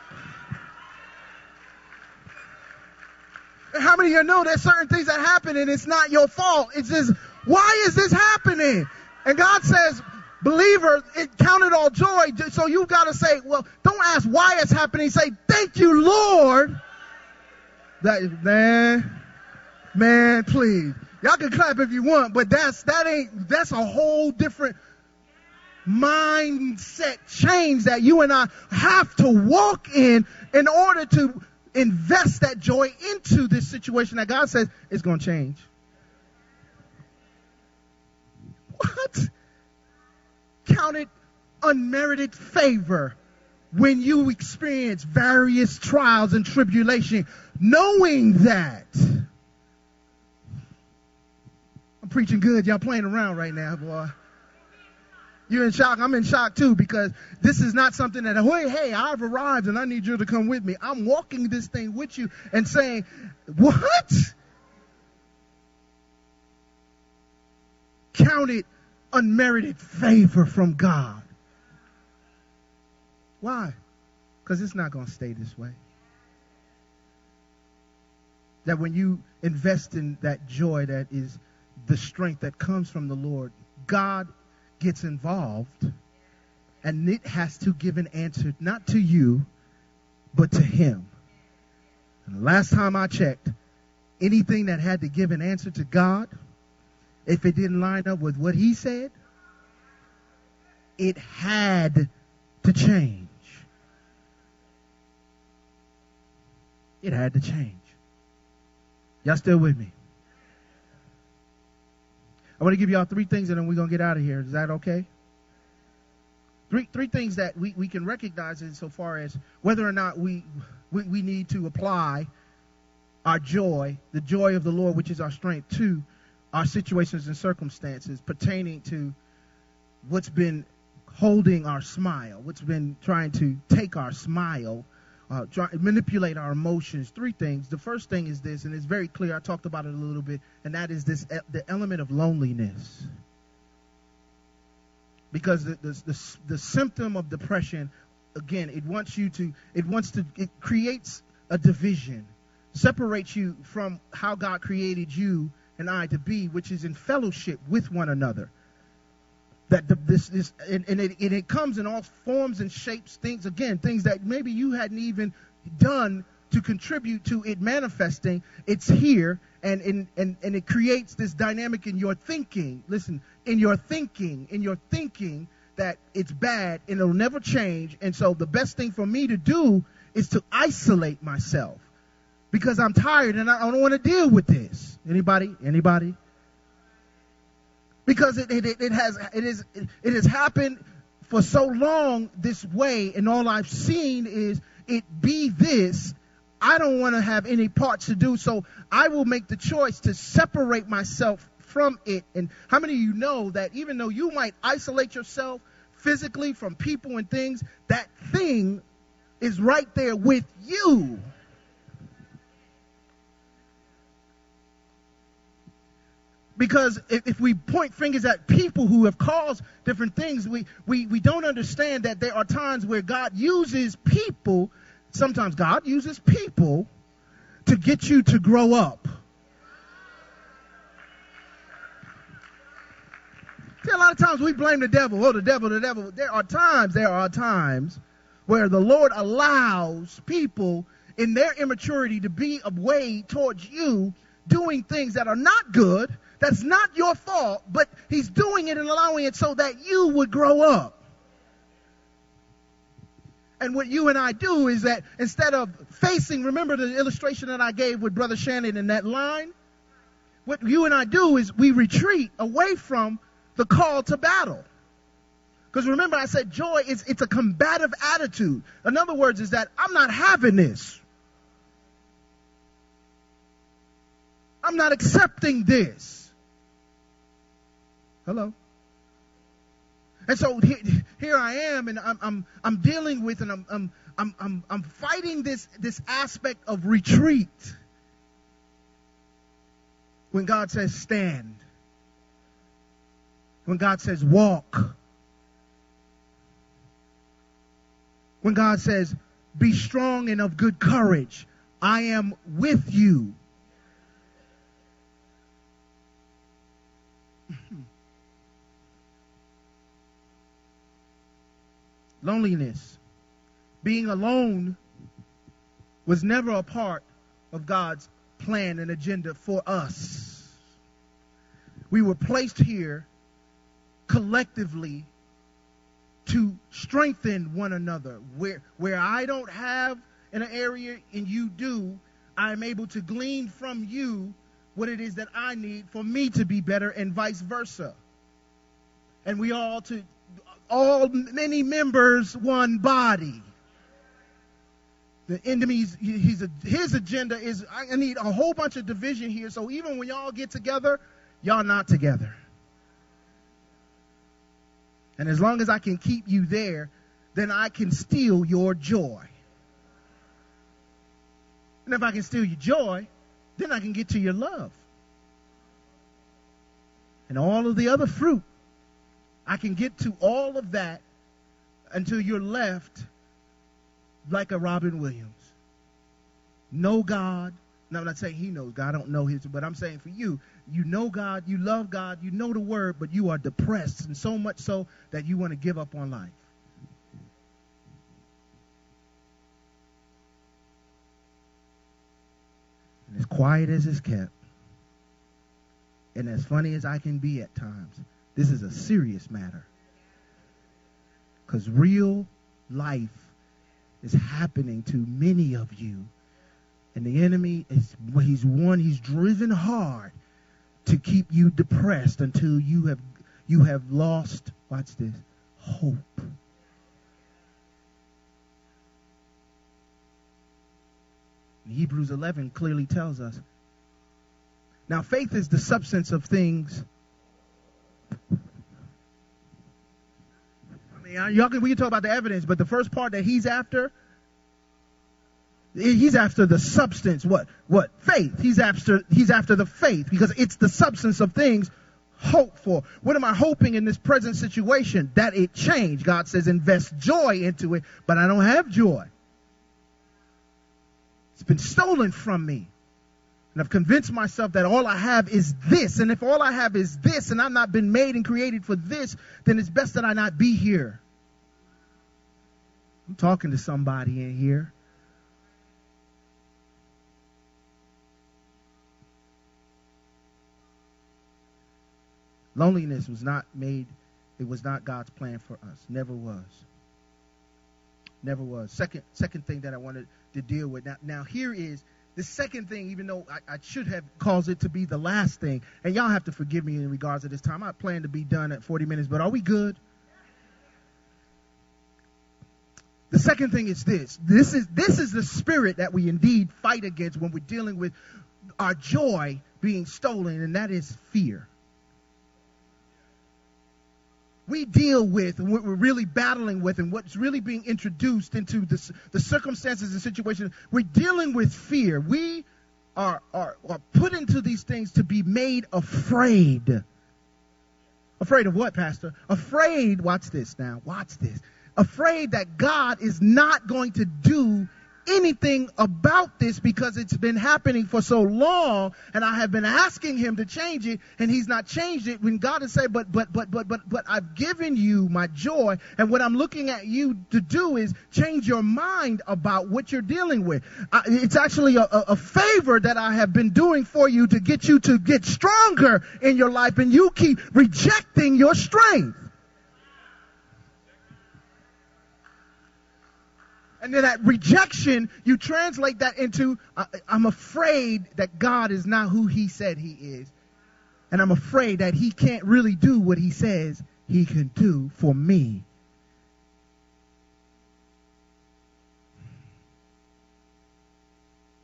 And how many of you know there's certain things that happen and it's not your fault? It's just, why is this happening? And God says, believer, it counted all joy. So you got to say, well, don't ask why it's happening. Say, thank you, Lord. Man, please. Y'all can clap if you want, but that's a whole different mindset change that you and I have to walk in order to invest that joy into this situation that God says is going to change. What? Count it unmerited favor when you experience various trials and tribulation, knowing that. I'm preaching good. Y'all playing around right now, boy. You're in shock. I'm in shock too, because this is not something that, hey, I've arrived and I need you to come with me. I'm walking this thing with you and saying, what? Count it unmerited favor from God. Why? Because it's not going to stay this way. That when you invest in that joy that is the strength that comes from the Lord, God gets involved, and it has to give an answer not to you, but to him. And the last time I checked, anything that had to give an answer to God, if it didn't line up with what he said, it had to change. It had to change. Y'all still with me? I want to give y'all three things and then we're going to get out of here. Is that okay? Three things that we can recognize insofar as whether or not we need to apply our joy, the joy of the Lord, which is our strength, to our situations and circumstances pertaining to what's been holding our smile, what's been trying to take our smile, manipulate our emotions. Three things. The first thing is this, and it's very clear. I talked about it a little bit, and that is this: the element of loneliness. Because the symptom of depression, again, it creates a division, separates you from how God created you and I to be, which is in fellowship with one another. It comes in all forms and shapes, things that maybe you hadn't even done to contribute to it manifesting. It's here, and it creates this dynamic in your thinking. Listen, in your thinking that it's bad and it'll never change. And so the best thing for me to do is to isolate myself because I'm tired and I don't want to deal with this. Anybody? Because it has happened for so long this way, and all I've seen is it be this. I don't want to have any parts to do, so I will make the choice to separate myself from it. And how many of you know that even though you might isolate yourself physically from people and things, that thing is right there with you? Because if we point fingers at people who have caused different things, we don't understand that there are times where God uses people. Sometimes God uses people to get you to grow up. See, a lot of times we blame the devil. Oh, the devil. There are times where the Lord allows people in their immaturity to be a way towards you, doing things that are not good. That's not your fault, but he's doing it and allowing it so that you would grow up. And what you and I do is that instead of remember the illustration that I gave with Brother Shannon in that line? What you and I do is we retreat away from the call to battle. Because remember I said joy it's a combative attitude. In other words, is that I'm not having this. I'm not accepting this. Hello. And so here I am, and I'm dealing with, and I'm fighting this aspect of retreat. When God says stand, when God says walk, when God says be strong and of good courage, I am with you. Loneliness, being alone, was never a part of God's plan and agenda for us. We were placed here collectively to strengthen one another. Where I don't have in an area and you do, I'm able to glean from you what it is that I need for me to be better, and vice versa. And we all many members, one body. The enemy's his agenda is, I need a whole bunch of division here, so even when y'all get together, y'all not together. And as long as I can keep you there, then I can steal your joy. And if I can steal your joy, then I can get to your love. And all of the other fruit. I can get to all of that until you're left like a Robin Williams. Know God. Now, I'm not saying he knows God. I don't know his, but I'm saying for you, you know God, you love God, you know the word, but you are depressed, and so much so that you want to give up on life. And as quiet as it's kept, and as funny as I can be at times, this is a serious matter. Because real life is happening to many of you. And the enemy he's driven hard to keep you depressed until you have lost, watch this, hope. Hebrews 11 clearly tells us. Now, faith is the substance of things. I mean, we can talk about the evidence, but the first part that he's after the substance. What? Faith. He's after the faith, because it's the substance of things hoped for. What am I hoping in this present situation? That it change. God says invest joy into it, but I don't have joy. It's been stolen from me. And I've convinced myself that all I have is this. And if all I have is this, and I've not been made and created for this, then it's best that I not be here. I'm talking to somebody in here. Loneliness was not made, it was not God's plan for us. Never was. Never was. Second thing that I wanted to deal with. Now here is the second thing, even though I should have caused it to be the last thing. And y'all have to forgive me in regards to this time. I plan to be done at 40 minutes, but are we good? The second thing is this. This is the spirit that we indeed fight against when we're dealing with our joy being stolen, and that is fear. We deal with, and what we're really battling with, and what's really being introduced into the circumstances and situations, we're dealing with fear. We are put into these things to be made afraid. Afraid of what, Pastor? Afraid, watch this now, watch this. Afraid that God is not going to do anything about this because it's been happening for so long, and I have been asking him to change it, and he's not changed it. When God has said, but I've given you my joy, and what I'm looking at you to do is change your mind about what you're dealing with. It's actually a favor that I have been doing for you to get stronger in your life, and you keep rejecting your strength. And then that rejection, you translate that into, I'm afraid that God is not who he said he is. And I'm afraid that he can't really do what he says he can do for me.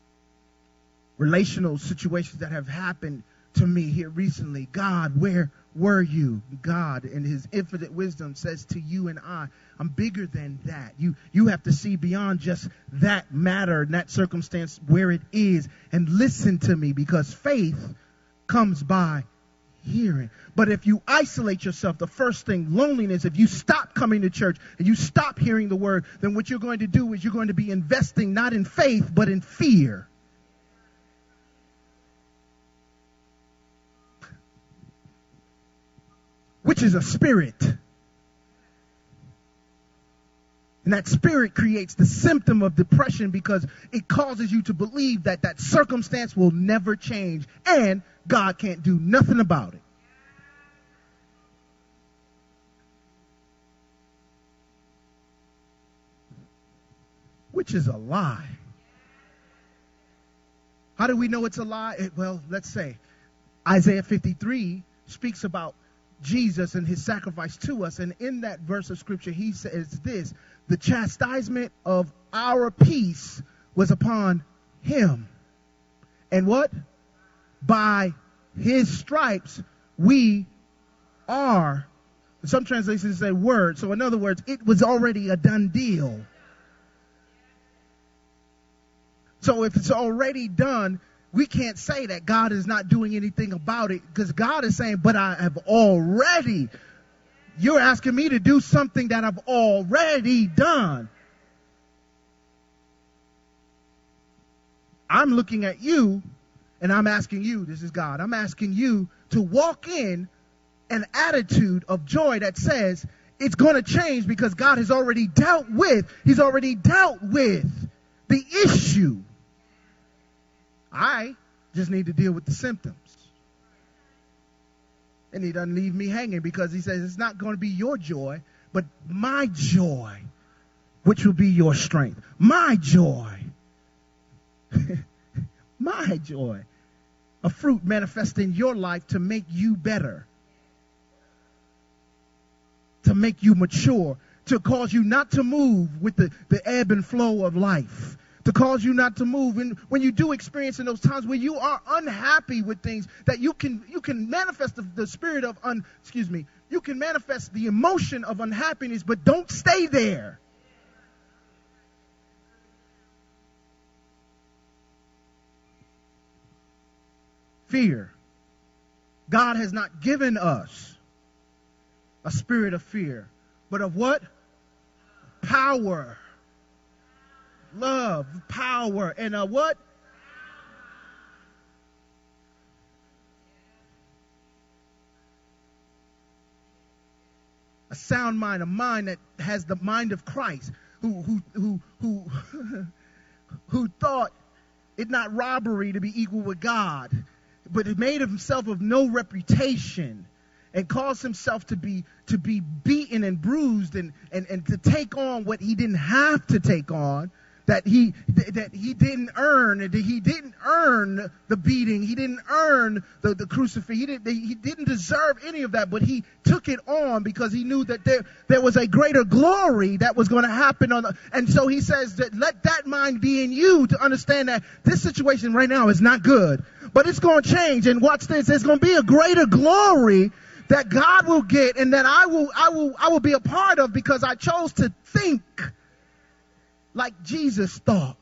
Relational situations that have happened to me here recently. God, where were you? God in his infinite wisdom says to you and I'm bigger than that. You have to see beyond just that matter and that circumstance where it is, and listen to me, because faith comes by hearing. But if you isolate yourself, the first thing, loneliness, if you stop coming to church and you stop hearing the word, then what you're going to do is you're going to be investing not in faith, but in fear. Which is a spirit. And that spirit creates the symptom of depression because it causes you to believe that that circumstance will never change and God can't do nothing about it. Which is a lie. How do we know it's a lie? Well, let's say Isaiah 53 speaks about Jesus and his sacrifice to us. And in that verse of scripture, he says this: the chastisement of our peace was upon him. And what? By his stripes we are. Some translations say word. So in other words, it was already a done deal. So if it's already done, we can't say that God is not doing anything about it, because God is saying, but I have already. You're asking me to do something that I've already done. I'm looking at you and I'm asking you, this is God, I'm asking you to walk in an attitude of joy that says it's going to change because God has already dealt with, he's already dealt with the issue. I just need to deal with the symptoms. And he doesn't leave me hanging, because he says it's not going to be your joy, but my joy, which will be your strength. My joy. My joy. A fruit manifest in your life to make you better. To make you mature. To cause you not to move with the ebb and flow of life. To cause you not to move. And when you do experience in those times where you are unhappy with things, that you can manifest the spirit of you can manifest the emotion of unhappiness, but don't stay there. Fear. God has not given us a spirit of fear, but of what? Power. Love, power, and a what? A sound mind, a mind that has the mind of Christ, who thought it not robbery to be equal with God, but it made himself of no reputation and caused himself to be beaten and bruised and to take on what he didn't have to take on. That he didn't earn. He didn't earn the beating. He didn't earn the crucifix. He didn't deserve any of that, but he took it on because he knew that there was a greater glory that was going to happen and so he says that let that mind be in you, to understand that this situation right now is not good, but it's going to change. And watch this, there's going to be a greater glory that God will get, and that I will be a part of, because I chose to think like Jesus thought.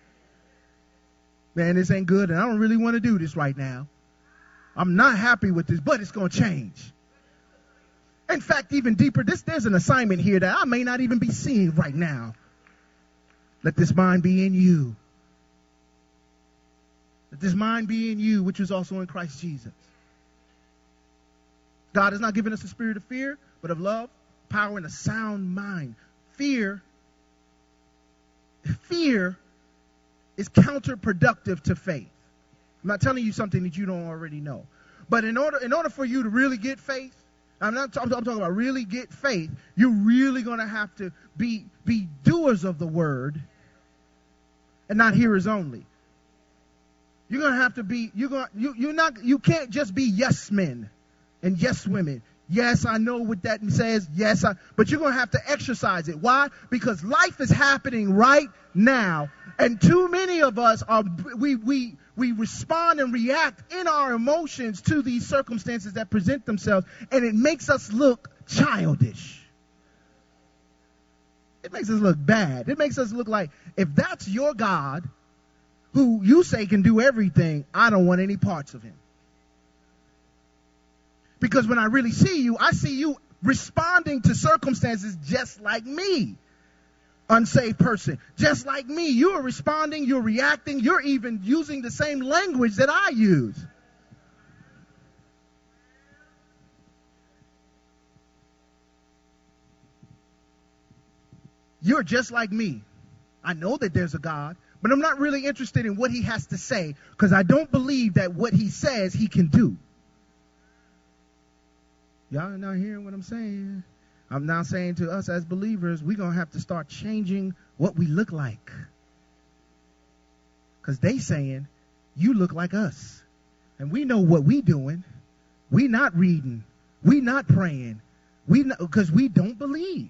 Man, this ain't good, and I don't really want to do this right now. I'm not happy with this, but it's going to change. In fact, even deeper, there's an assignment here that I may not even be seeing right now. Let this mind be in you. Let this mind be in you, which was also in Christ Jesus. God has not given us a spirit of fear, but of love, power, and a sound mind. Fear is counterproductive to faith. I'm not telling you something that you don't already know. But in order for you to really get faith, I'm talking about really get faith, you're really going to have to be doers of the word and not hearers only. You're going to have to be, you can't just be yes men and yes women. Yes, I know what that says. But you're going to have to exercise it. Why? Because life is happening right now. And too many of us we respond and react in our emotions to these circumstances that present themselves, and it makes us look childish. It makes us look bad. It makes us look like, if that's your God, who you say can do everything, I don't want any parts of him. Because when I really see you, I see you responding to circumstances just like me. Unsaved person, just like me. You are responding, you're reacting, you're even using the same language that I use. You're just like me. I know that there's a God, but I'm not really interested in what he has to say, because I don't believe that what he says he can do. Y'all are not hearing what I'm saying? I'm now saying to us as believers, we're going to have to start changing what we look like. Because they saying, you look like us. And we know what we doing. We not reading. We not praying. Because we don't believe.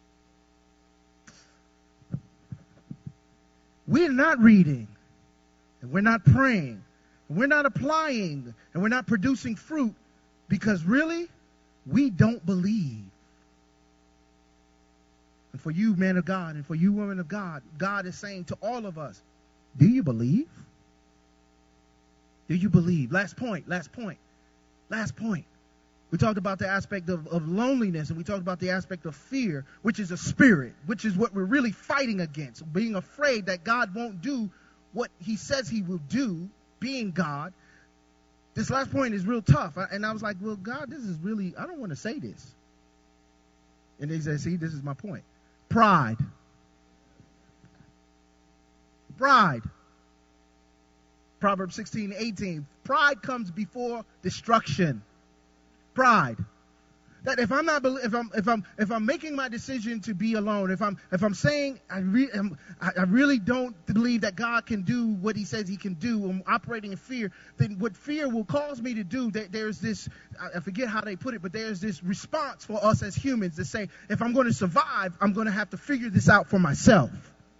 We're not reading. And we're not praying. And we're not applying. And we're not producing fruit. Because really, we don't believe. And for you, men of God, and for you, women of God, God is saying to all of us, do you believe? Do you believe? Last point. We talked about the aspect of loneliness, and we talked about the aspect of fear, which is a spirit, which is what we're really fighting against, being afraid that God won't do what he says he will do, being God. This last point is real tough. And I was like, well, God, this is really, I don't want to say this. And he said, see, this is my point. Pride. Proverbs 16:18. Pride comes before destruction. Pride. That if I'm making my decision to be alone, if I'm saying I really don't believe that God can do what he says he can do, I'm operating in fear, then what fear will cause me to do, there's this, I forget how they put it, but there's this response for us as humans to say, if I'm going to survive, I'm going to have to figure this out for myself.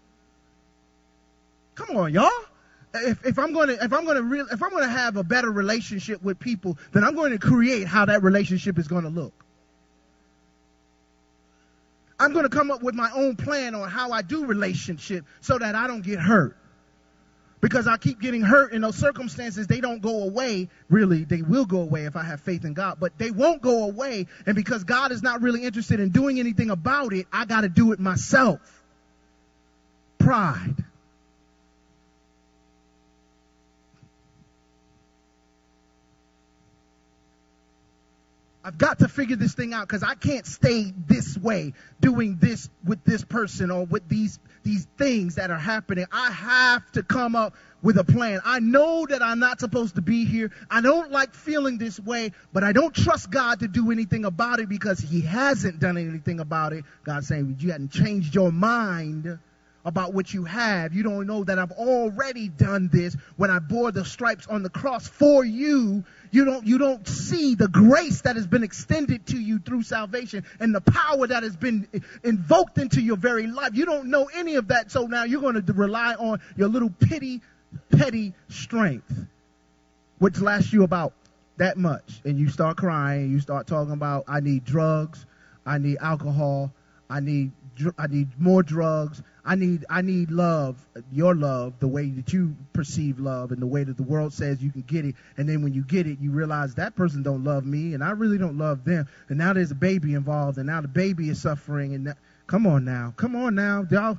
Come on, y'all. If I'm going to have a better relationship with people, then I'm going to create how that relationship is going to look. I'm going to come up with my own plan on how I do relationship so that I don't get hurt. Because I keep getting hurt in those circumstances, they don't go away. Really, they will go away if I have faith in God, but they won't go away. And because God is not really interested in doing anything about it, I got to do it myself. Pride. I've got to figure this thing out because I can't stay this way, doing this with this person or with these things that are happening. I have to come up with a plan. I know that I'm not supposed to be here. I don't like feeling this way, but I don't trust God to do anything about it because he hasn't done anything about it. God's saying, you hadn't changed your mind about what you have. You don't know that I've already done this when I bore the stripes on the cross for you. You don't see the grace that has been extended to you through salvation and the power that has been invoked into your very life. You don't know any of that. So now you're going to rely on your little petty strength, which lasts you about that much. And you start crying. You start talking about, I need drugs. I need alcohol. I need more drugs. I need love, your love, the way that you perceive love and the way that the world says you can get it. And then when you get it, you realize that person don't love me and I really don't love them. And now there's a baby involved and now the baby is suffering. And come on now. Y'all.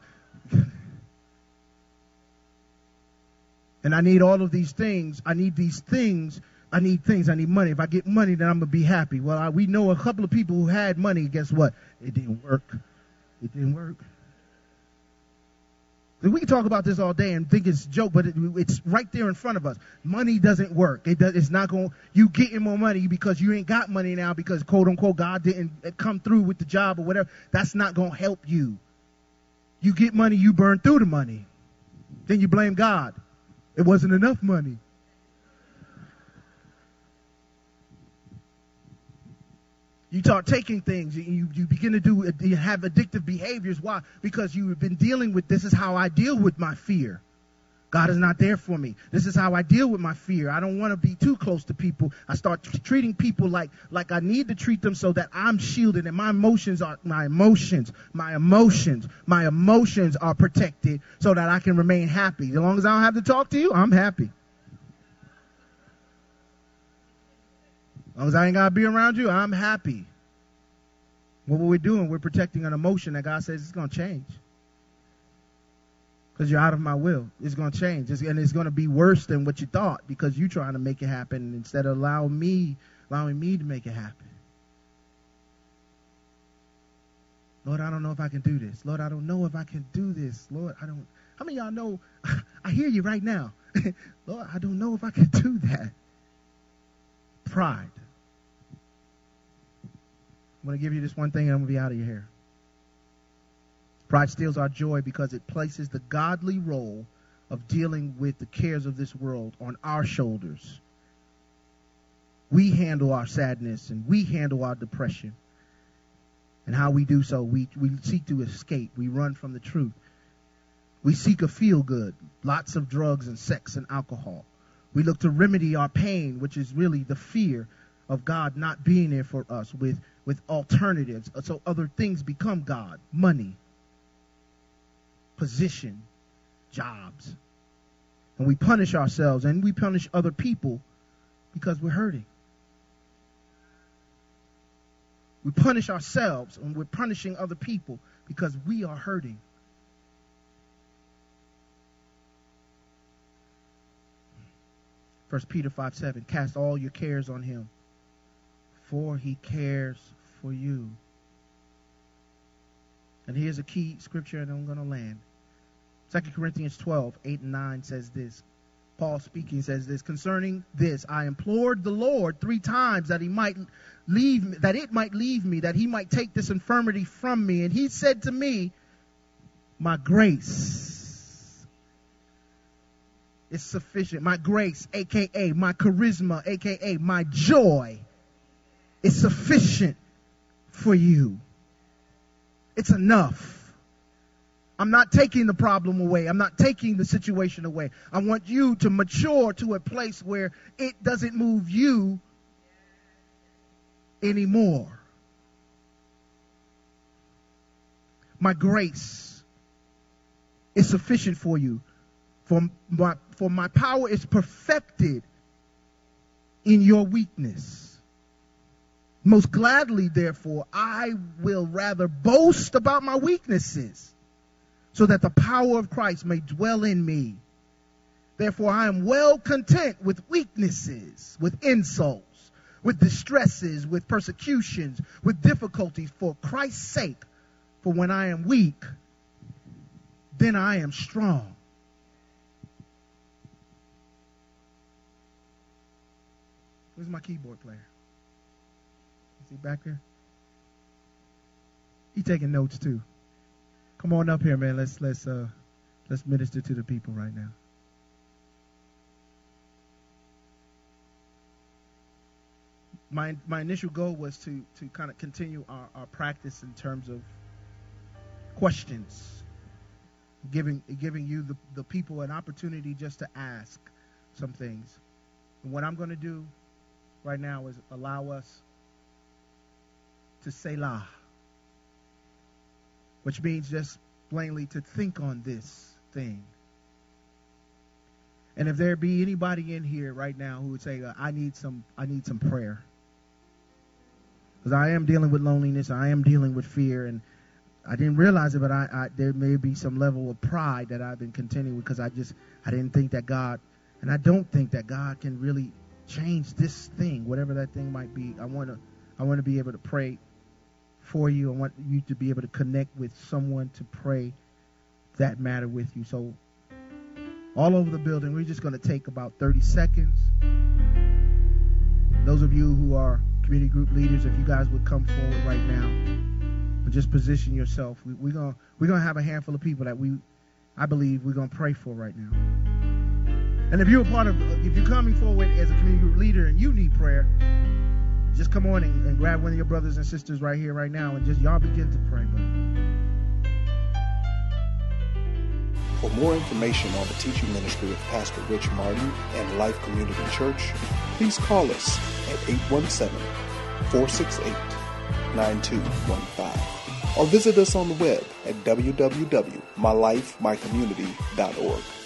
And I need all of these things. I need money. If I get money, then I'm going to be happy. Well, we know a couple of people who had money. Guess what? It didn't work. We can talk about this all day and think it's a joke, but it's right there in front of us. Money doesn't work. It's not going. You getting more money because you ain't got money now because quote unquote God didn't come through with the job or whatever. That's not going to help you. You get money, you burn through the money, then you blame God. It wasn't enough money. You start taking things. You begin to you have addictive behaviors. Why? Because you've been dealing with, this is how I deal with my fear. God is not there for me. This is how I deal with my fear. I don't want to be too close to people. I start treating people like I need to treat them so that I'm shielded, and my emotions are protected so that I can remain happy. As long as I don't have to talk to you, I'm happy. As long as I ain't got to be around you, I'm happy. What we're doing, we're protecting an emotion that God says it's going to change. Because you're out of my will. It's going to change. And it's going to be worse than what you thought, because you're trying to make it happen instead of allowing me to make it happen. Lord, I don't know if I can do this. Lord, I don't know if I can do this. Lord, I don't. How many of y'all know? I hear you right now. Lord, I don't know if I can do that. Pride. I'm going to give you this one thing and I'm going to be out of your hair. Pride steals our joy because it places the godly role of dealing with the cares of this world on our shoulders. We handle our sadness and we handle our depression. And how we do so, we seek to escape. We run from the truth. We seek a feel good, lots of drugs and sex and alcohol. We look to remedy our pain, which is really the fear of God not being there for us, with alternatives. So other things become God. Money, position, jobs. And we punish ourselves and we punish other people because we're hurting. We punish ourselves and we're punishing other people because we are hurting. 1 Peter 5:7, cast all your cares on him, for he cares for you. And here's a key scripture, and I'm going to land. 2 Corinthians 12:8-9 says this. Paul speaking says this, concerning this, I implored the Lord 3 times that it might leave me, that he might take this infirmity from me. And he said to me, my grace is sufficient. My grace, a.k.a. my charisma, a.k.a. my joy, is sufficient for you. It's enough. I'm not taking the problem away. I'm not taking the situation away. I want you to mature to a place where it doesn't move you anymore. My grace is sufficient for you. For my power is perfected in your weakness. Most gladly, therefore, I will rather boast about my weaknesses, so that the power of Christ may dwell in me. Therefore, I am well content with weaknesses, with insults, with distresses, with persecutions, with difficulties for Christ's sake. For when I am weak, then I am strong. Where's my keyboard player? Is he back there? He taking notes too. Come on up here, man. Let's minister to the people right now. My initial goal was to kind of continue our practice in terms of questions, giving you the people an opportunity just to ask some things. And what I'm going to do right now is allow us to Selah, which means just plainly to think on this thing. And if there be anybody in here right now who would say, I need some prayer, because I am dealing with loneliness, I am dealing with fear, and I didn't realize it, but there may be some level of pride that I've been contending with, because I didn't think that God, and I don't think that God can really change this thing, whatever that thing might be. I want to be able to pray for you. I want you to be able to connect with someone to pray that matter with you. So all over the building, we're just going to take about 30 seconds. Those of you who are community group leaders, if you guys would come forward right now and just position yourself. We're gonna have a handful of people that I believe we're gonna pray for right now. And if you're coming forward as a community group leader and you need prayer, Just come on and grab one of your brothers and sisters right here, right now, and just y'all begin to pray, brother. For more information on the teaching ministry of Pastor Rich Martin and Life Community Church, please call us at 817-468-9215 or visit us on the web at www.mylifemycommunity.org.